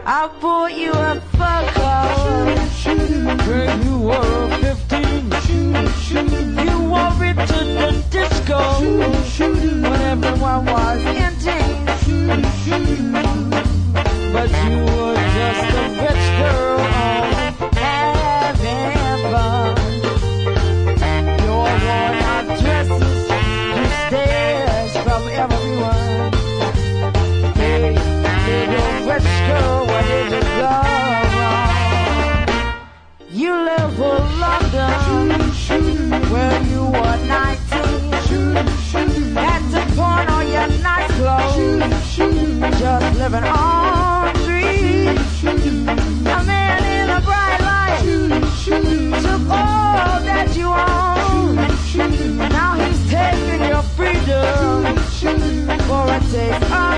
I bought you a fur coat when you were 15. You wore it to the disco when everyone was in teens. But you were just a rich girl having fun. Your worn-out dresses, you stares from everyone. Hey, little rich girl, where did you go wrong? You live for London when you were 19. Had to pawn all your nice clothes, just living on dreams. A man in a bright light took all that you own. Now he's taking your freedom for a taste.